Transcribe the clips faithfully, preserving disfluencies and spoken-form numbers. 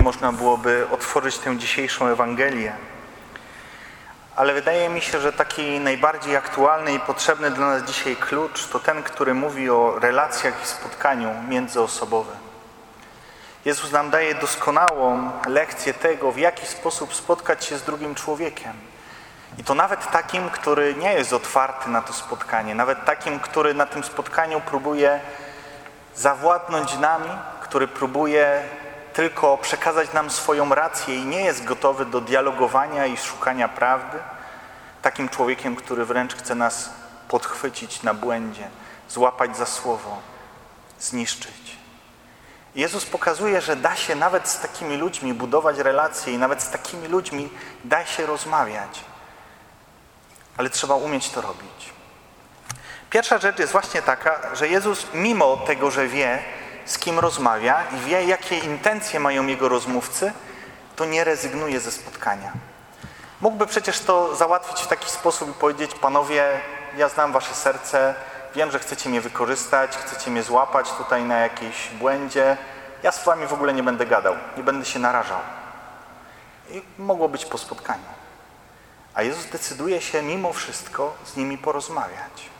można byłoby otworzyć tę dzisiejszą Ewangelię. Ale wydaje mi się, że taki najbardziej aktualny i potrzebny dla nas dzisiaj klucz to ten, który mówi o relacjach i spotkaniu międzyosobowym. Jezus nam daje doskonałą lekcję tego, w jaki sposób spotkać się z drugim człowiekiem. I to nawet takim, który nie jest otwarty na to spotkanie, nawet takim, który na tym spotkaniu próbuje zawładnąć nami, który próbuje tylko przekazać nam swoją rację i nie jest gotowy do dialogowania i szukania prawdy. Takim człowiekiem, który wręcz chce nas podchwycić na błędzie, złapać za słowo, zniszczyć. Jezus pokazuje, że da się nawet z takimi ludźmi budować relacje i nawet z takimi ludźmi da się rozmawiać. Ale trzeba umieć to robić. Pierwsza rzecz jest właśnie taka, że Jezus mimo tego, że wie, z kim rozmawia i wie, jakie intencje mają jego rozmówcy, to nie rezygnuje ze spotkania. Mógłby przecież to załatwić w taki sposób i powiedzieć: panowie, ja znam wasze serce, wiem, że chcecie mnie wykorzystać, chcecie mnie złapać tutaj na jakiejś błędzie, ja z wami w ogóle nie będę gadał, nie będę się narażał. I mogło być po spotkaniu. A Jezus decyduje się mimo wszystko z nimi porozmawiać.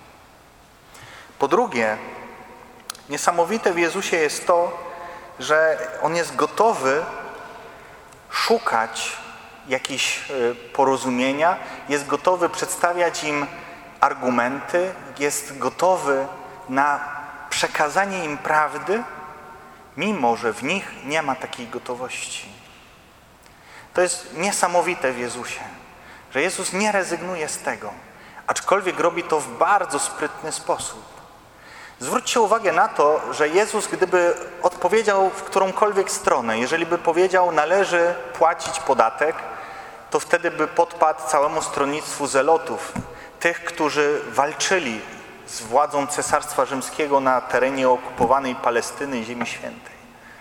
Po drugie, niesamowite w Jezusie jest to, że On jest gotowy szukać jakichś porozumienia, jest gotowy przedstawiać im argumenty, jest gotowy na przekazanie im prawdy, mimo że w nich nie ma takiej gotowości. To jest niesamowite w Jezusie, że Jezus nie rezygnuje z tego, aczkolwiek robi to w bardzo sprytny sposób. Zwróćcie uwagę na to, że Jezus, gdyby odpowiedział w którąkolwiek stronę, jeżeli by powiedział, należy płacić podatek, to wtedy by podpadł całemu stronnictwu zelotów, tych, którzy walczyli z władzą Cesarstwa Rzymskiego na terenie okupowanej Palestyny i Ziemi Świętej.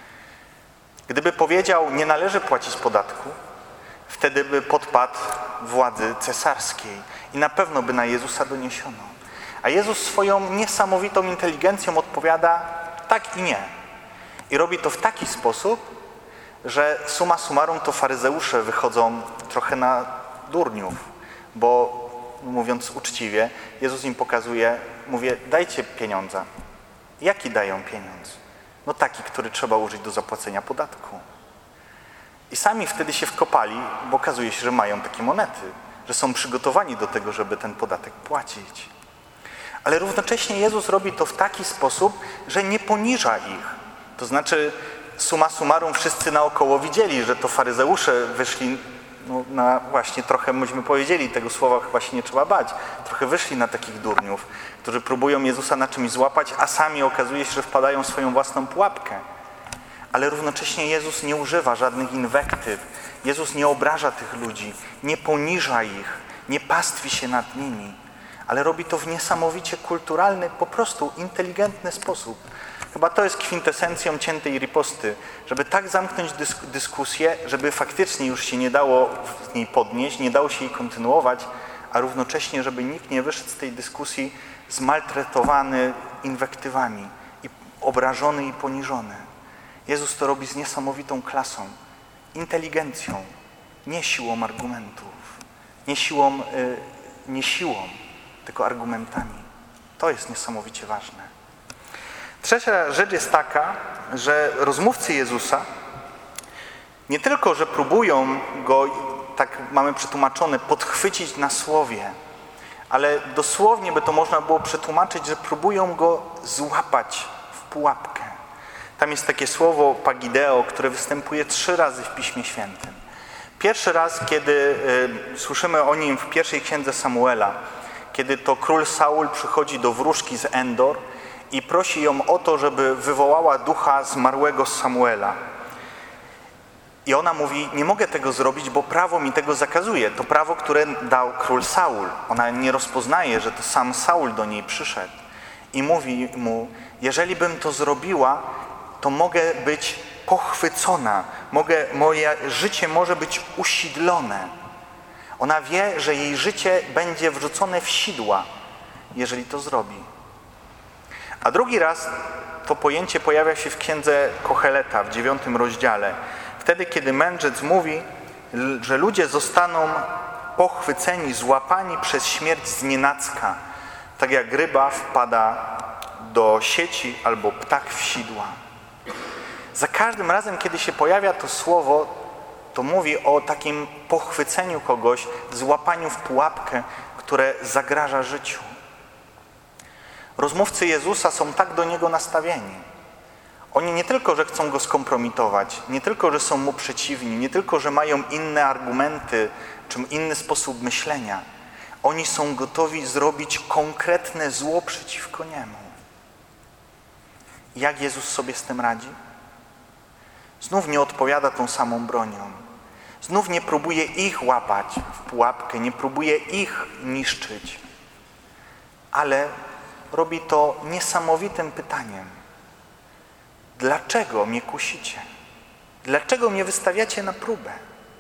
Gdyby powiedział, nie należy płacić podatku, wtedy by podpadł władzy cesarskiej i na pewno by na Jezusa doniesiono. A Jezus swoją niesamowitą inteligencją odpowiada tak i nie. I robi to w taki sposób, że summa summarum to faryzeusze wychodzą trochę na durniów, bo mówiąc uczciwie, Jezus im pokazuje, mówię, dajcie pieniądze. Jaki dają pieniądz? No taki, który trzeba użyć do zapłacenia podatku. I sami wtedy się wkopali, bo okazuje się, że mają takie monety, że są przygotowani do tego, żeby ten podatek płacić. Ale równocześnie Jezus robi to w taki sposób, że nie poniża ich. To znaczy, summa summarum wszyscy naokoło widzieli, że to faryzeusze wyszli no, na właśnie trochę, myśmy powiedzieli, tego słowa chyba się nie trzeba bać, trochę wyszli na takich durniów, którzy próbują Jezusa na czymś złapać, a sami okazuje się, że wpadają w swoją własną pułapkę. Ale równocześnie Jezus nie używa żadnych inwektyw. Jezus nie obraża tych ludzi, nie poniża ich, nie pastwi się nad nimi, ale robi to w niesamowicie kulturalny, po prostu inteligentny sposób. Chyba to jest kwintesencją ciętej riposty, żeby tak zamknąć dysk- dyskusję, żeby faktycznie już się nie dało z niej podnieść, nie dało się jej kontynuować, a równocześnie, żeby nikt nie wyszedł z tej dyskusji zmaltretowany inwektywami, i obrażony i poniżony. Jezus to robi z niesamowitą klasą, inteligencją, nie siłą argumentów, nie siłą, yy, nie siłą, tylko argumentami. To jest niesamowicie ważne. Trzecia rzecz jest taka, że rozmówcy Jezusa nie tylko, że próbują Go, tak mamy przetłumaczone, podchwycić na słowie, ale dosłownie by to można było przetłumaczyć, że próbują Go złapać w pułapkę. Tam jest takie słowo pagideo, które występuje trzy razy w Piśmie Świętym. Pierwszy raz, kiedy y, słyszymy o nim w pierwszej księdze Samuela, kiedy to król Saul przychodzi do wróżki z Endor i prosi ją o to, żeby wywołała ducha zmarłego z Samuela. I ona mówi, nie mogę tego zrobić, bo prawo mi tego zakazuje. To prawo, które dał król Saul. Ona nie rozpoznaje, że to sam Saul do niej przyszedł. I mówi mu, jeżeli bym to zrobiła, to mogę być pochwycona. Mogę, moje życie może być usidlone. Ona wie, że jej życie będzie wrzucone w sidła, jeżeli to zrobi. A drugi raz to pojęcie pojawia się w księdze Kocheleta w dziewiątym rozdziale. Wtedy, kiedy mędrzec mówi, że ludzie zostaną pochwyceni, złapani przez śmierć znienacka, tak jak ryba wpada do sieci albo ptak w sidła. Za każdym razem, kiedy się pojawia to słowo, to mówi o takim pochwyceniu kogoś, złapaniu w pułapkę, które zagraża życiu. Rozmówcy Jezusa są tak do Niego nastawieni. Oni nie tylko, że chcą Go skompromitować, nie tylko, że są Mu przeciwni, nie tylko, że mają inne argumenty, czy inny sposób myślenia. Oni są gotowi zrobić konkretne zło przeciwko Niemu. Jak Jezus sobie z tym radzi? Znów nie odpowiada tą samą bronią. Znów nie próbuje ich łapać w pułapkę, nie próbuje ich niszczyć. Ale robi to niesamowitym pytaniem. Dlaczego mnie kusicie? Dlaczego mnie wystawiacie na próbę?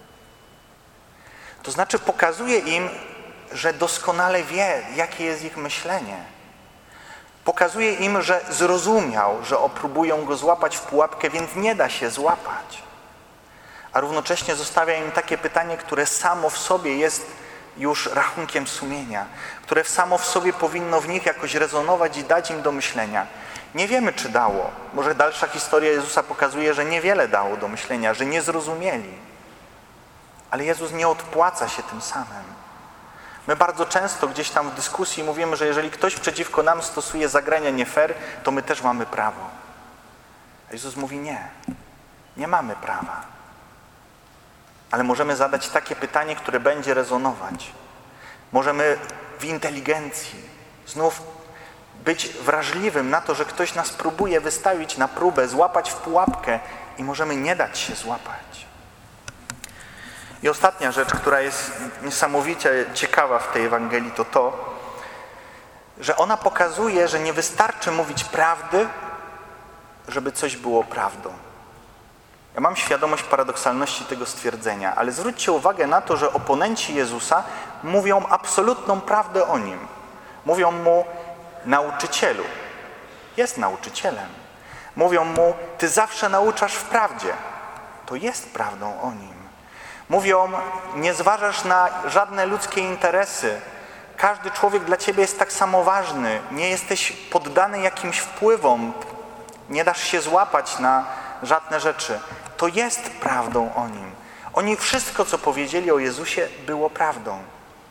To znaczy pokazuje im, że doskonale wie, jakie jest ich myślenie. Pokazuje im, że zrozumiał, że próbują go złapać w pułapkę, więc nie da się złapać. A równocześnie zostawia im takie pytanie, które samo w sobie jest już rachunkiem sumienia, które samo w sobie powinno w nich jakoś rezonować i dać im do myślenia. Nie wiemy, czy dało. Może dalsza historia Jezusa pokazuje, że niewiele dało do myślenia, że nie zrozumieli. Ale Jezus nie odpłaca się tym samym. My bardzo często gdzieś tam w dyskusji mówimy, że jeżeli ktoś przeciwko nam stosuje zagrania nie fair, to my też mamy prawo. A Jezus mówi nie. Nie mamy prawa. Ale możemy zadać takie pytanie, które będzie rezonować. Możemy w inteligencji znów być wrażliwym na to, że ktoś nas próbuje wystawić na próbę, złapać w pułapkę i możemy nie dać się złapać. I ostatnia rzecz, która jest niesamowicie ciekawa w tej Ewangelii, to to, że ona pokazuje, że nie wystarczy mówić prawdy, żeby coś było prawdą. Ja mam świadomość paradoksalności tego stwierdzenia, ale zwróćcie uwagę na to, że oponenci Jezusa mówią absolutną prawdę o Nim. Mówią Mu nauczycielu. Jest nauczycielem. Mówią Mu, Ty zawsze nauczasz w prawdzie. To jest prawdą o Nim. Mówią, nie zważasz na żadne ludzkie interesy. Każdy człowiek dla Ciebie jest tak samo ważny. Nie jesteś poddany jakimś wpływom. Nie dasz się złapać na żadne rzeczy. To jest prawdą o Nim. Oni wszystko, co powiedzieli o Jezusie, było prawdą.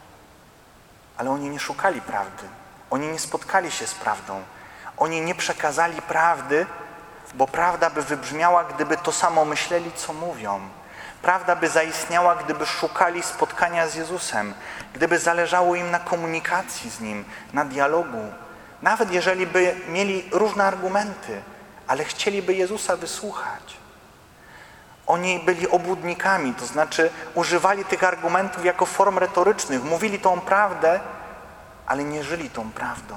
Ale oni nie szukali prawdy. Oni nie spotkali się z prawdą. Oni nie przekazali prawdy, bo prawda by wybrzmiała, gdyby to samo myśleli, co mówią. Prawda by zaistniała, gdyby szukali spotkania z Jezusem, gdyby zależało im na komunikacji z Nim, na dialogu. Nawet jeżeli by mieli różne argumenty, ale chcieliby Jezusa wysłuchać. Oni byli obłudnikami, to znaczy używali tych argumentów jako form retorycznych, mówili tą prawdę, ale nie żyli tą prawdą.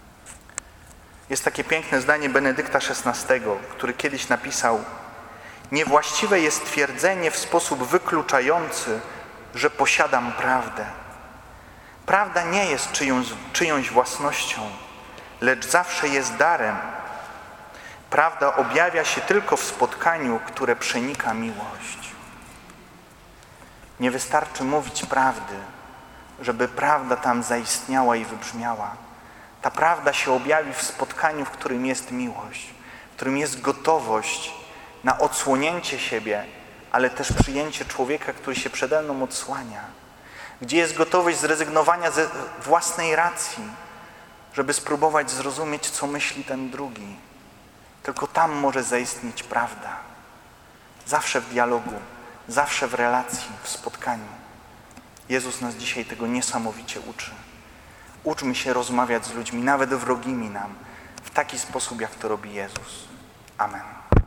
Jest takie piękne zdanie Benedykta szesnastego, który kiedyś napisał: niewłaściwe jest twierdzenie w sposób wykluczający, że posiadam prawdę. Prawda nie jest czyjąś, czyjąś własnością, lecz zawsze jest darem. Prawda objawia się tylko w spotkaniu, które przenika miłość. Nie wystarczy mówić prawdy, żeby prawda tam zaistniała i wybrzmiała. Ta prawda się objawi w spotkaniu, w którym jest miłość, w którym jest gotowość na odsłonięcie siebie, ale też przyjęcie człowieka, który się przede mną odsłania. Gdzie jest gotowość zrezygnowania ze własnej racji, żeby spróbować zrozumieć, co myśli ten drugi. Tylko tam może zaistnieć prawda. Zawsze w dialogu, zawsze w relacji, w spotkaniu. Jezus nas dzisiaj tego niesamowicie uczy. Uczmy się rozmawiać z ludźmi, nawet wrogimi nam, w taki sposób, jak to robi Jezus. Amen.